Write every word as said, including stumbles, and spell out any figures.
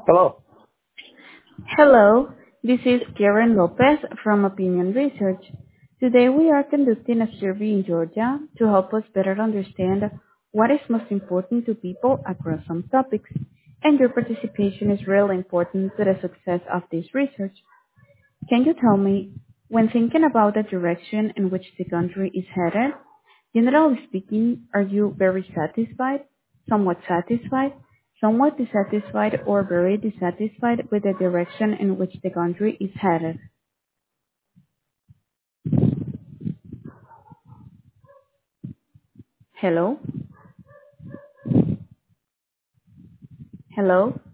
Hello. Hello, this is Karen Lopez from Opinion Research. Today we are conducting a survey in Georgia to help us better understand what is most important to people across some topics, and your participation is really important to the success of this research. Can you tell me, when thinking about the direction in which the country is headed, generally speaking, are you very satisfied, somewhat satisfied, somewhat dissatisfied, or very dissatisfied with the direction in which the country is headed? Hello? Hello?